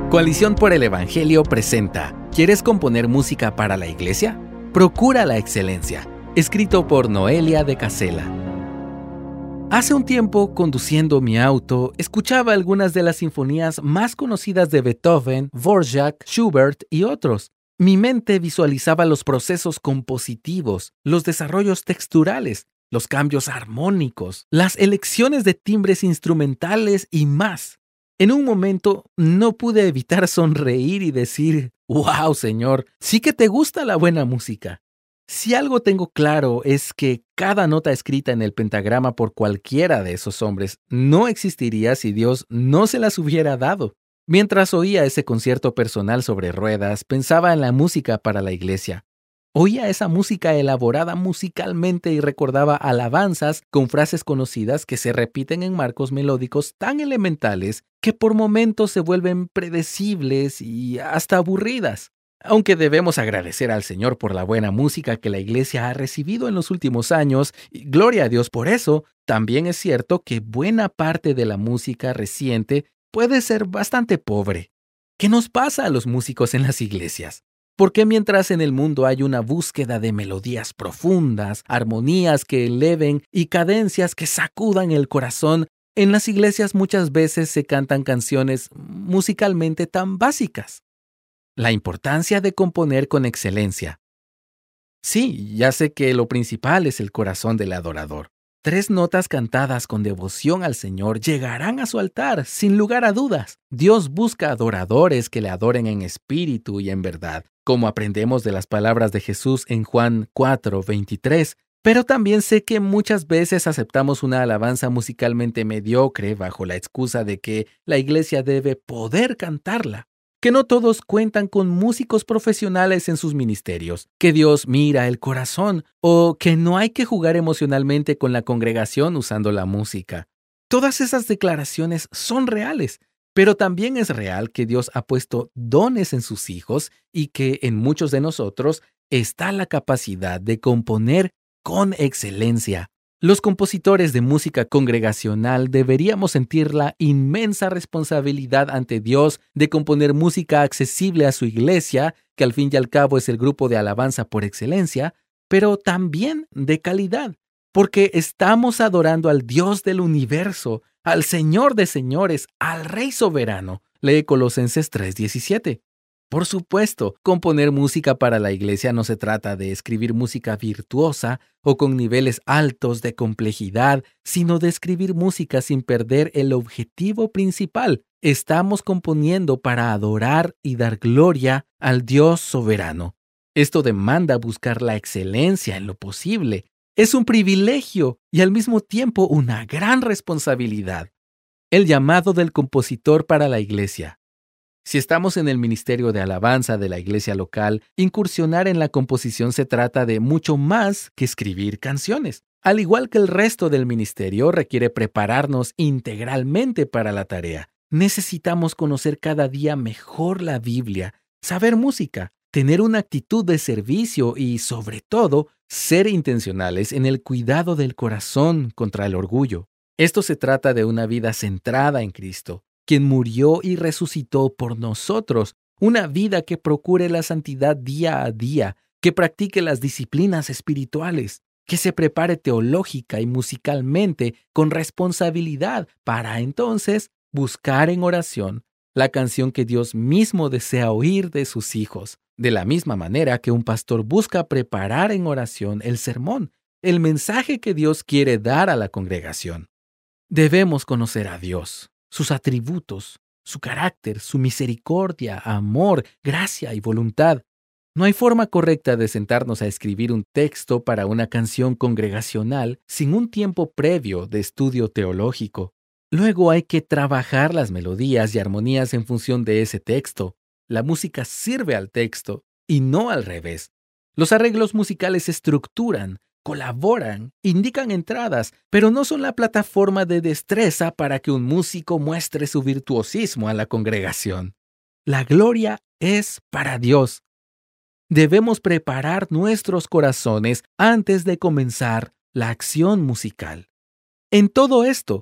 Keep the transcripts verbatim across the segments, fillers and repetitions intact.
Coalición por el Evangelio presenta ¿Quieres componer música para la iglesia? Procura la excelencia. Escrito por Noelia de Casella. Hace un tiempo, conduciendo mi auto, escuchaba algunas de las sinfonías más conocidas de Beethoven, Dvorak, Schubert y otros. Mi mente visualizaba los procesos compositivos, los desarrollos texturales, los cambios armónicos, las elecciones de timbres instrumentales y más. En un momento no pude evitar sonreír y decir, «¡Wow, Señor! Sí que te gusta la buena música». Si algo tengo claro es que cada nota escrita en el pentagrama por cualquiera de esos hombres no existiría si Dios no se las hubiera dado. Mientras oía ese concierto personal sobre ruedas, pensaba en la música para la iglesia. Oía esa música elaborada musicalmente y recordaba alabanzas con frases conocidas que se repiten en marcos melódicos tan elementales que por momentos se vuelven predecibles y hasta aburridas. Aunque debemos agradecer al Señor por la buena música que la iglesia ha recibido en los últimos años, y gloria a Dios por eso, también es cierto que buena parte de la música reciente puede ser bastante pobre. ¿Qué nos pasa a los músicos en las iglesias? Porque mientras en el mundo hay una búsqueda de melodías profundas, armonías que eleven y cadencias que sacudan el corazón, en las iglesias muchas veces se cantan canciones musicalmente tan básicas? La importancia de componer con excelencia. Sí, ya sé que lo principal es el corazón del adorador. Tres notas cantadas con devoción al Señor llegarán a su altar, sin lugar a dudas. Dios busca adoradores que le adoren en espíritu y en verdad, como aprendemos de las palabras de Jesús en Juan cuatro veintitrés. Pero también sé que muchas veces aceptamos una alabanza musicalmente mediocre bajo la excusa de que la iglesia debe poder cantarla. Que no todos cuentan con músicos profesionales en sus ministerios, que Dios mira el corazón o que no hay que jugar emocionalmente con la congregación usando la música. Todas esas declaraciones son reales, pero también es real que Dios ha puesto dones en sus hijos y que en muchos de nosotros está la capacidad de componer con excelencia. Los compositores de música congregacional deberíamos sentir la inmensa responsabilidad ante Dios de componer música accesible a su iglesia, que al fin y al cabo es el grupo de alabanza por excelencia, pero también de calidad, porque estamos adorando al Dios del universo, al Señor de señores, al Rey soberano. Lee Colosenses tres diecisiete. Por supuesto, componer música para la iglesia no se trata de escribir música virtuosa o con niveles altos de complejidad, sino de escribir música sin perder el objetivo principal. Estamos componiendo para adorar y dar gloria al Dios soberano. Esto demanda buscar la excelencia en lo posible. Es un privilegio y al mismo tiempo una gran responsabilidad. El llamado del compositor para la iglesia. Si estamos en el ministerio de alabanza de la iglesia local, incursionar en la composición se trata de mucho más que escribir canciones. Al igual que el resto del ministerio, requiere prepararnos integralmente para la tarea. Necesitamos conocer cada día mejor la Biblia, saber música, tener una actitud de servicio y, sobre todo, ser intencionales en el cuidado del corazón contra el orgullo. Esto se trata de una vida centrada en Cristo, quien murió y resucitó por nosotros, una vida que procure la santidad día a día, que practique las disciplinas espirituales, que se prepare teológica y musicalmente con responsabilidad para entonces buscar en oración la canción que Dios mismo desea oír de sus hijos, de la misma manera que un pastor busca preparar en oración el sermón, el mensaje que Dios quiere dar a la congregación. Debemos conocer a Dios, sus atributos, su carácter, su misericordia, amor, gracia y voluntad. No hay forma correcta de sentarnos a escribir un texto para una canción congregacional sin un tiempo previo de estudio teológico. Luego hay que trabajar las melodías y armonías en función de ese texto. La música sirve al texto y no al revés. Los arreglos musicales estructuran, colaboran, indican entradas, pero no son la plataforma de destreza para que un músico muestre su virtuosismo a la congregación. La gloria es para Dios. Debemos preparar nuestros corazones antes de comenzar la acción musical. En todo esto,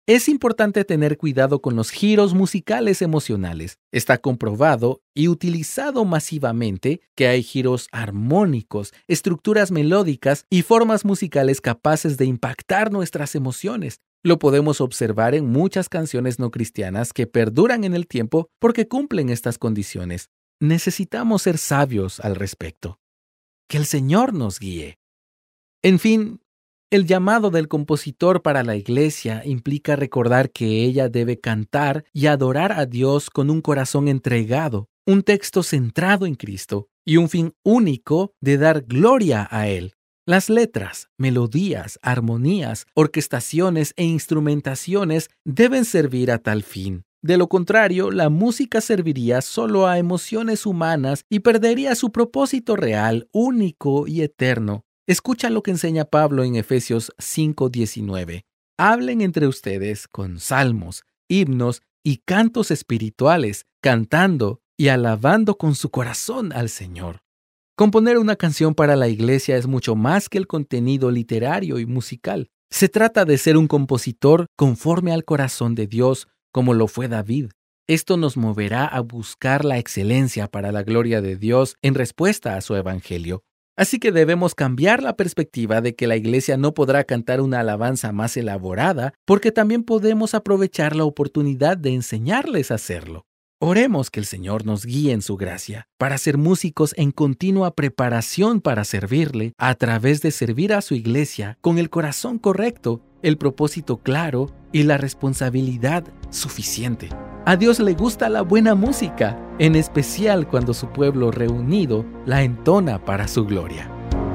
Es importante tener cuidado con los giros musicales emocionales. Está comprobado y utilizado masivamente que hay giros armónicos, estructuras melódicas y formas musicales capaces de impactar nuestras emociones. Lo podemos observar en muchas canciones no cristianas que perduran en el tiempo porque cumplen estas condiciones. Necesitamos ser sabios al respecto. Que el Señor nos guíe. En fin, el llamado del compositor para la iglesia implica recordar que ella debe cantar y adorar a Dios con un corazón entregado, un texto centrado en Cristo y un fin único de dar gloria a Él. Las letras, melodías, armonías, orquestaciones e instrumentaciones deben servir a tal fin. De lo contrario, la música serviría solo a emociones humanas y perdería su propósito real, único y eterno. Escucha lo que enseña Pablo en Efesios cinco diecinueve. Hablen entre ustedes con salmos, himnos y cantos espirituales, cantando y alabando con su corazón al Señor. Componer una canción para la iglesia es mucho más que el contenido literario y musical. Se trata de ser un compositor conforme al corazón de Dios, como lo fue David. Esto nos moverá a buscar la excelencia para la gloria de Dios en respuesta a su evangelio. Así que debemos cambiar la perspectiva de que la iglesia no podrá cantar una alabanza más elaborada, porque también podemos aprovechar la oportunidad de enseñarles a hacerlo. Oremos que el Señor nos guíe en su gracia para ser músicos en continua preparación para servirle a través de servir a su iglesia con el corazón correcto, el propósito claro y la responsabilidad suficiente. A Dios le gusta la buena música, en especial cuando su pueblo reunido la entona para su gloria.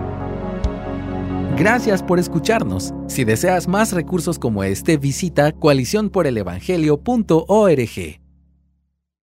Gracias por escucharnos. Si deseas más recursos como este, visita coalición por el evangelio punto org.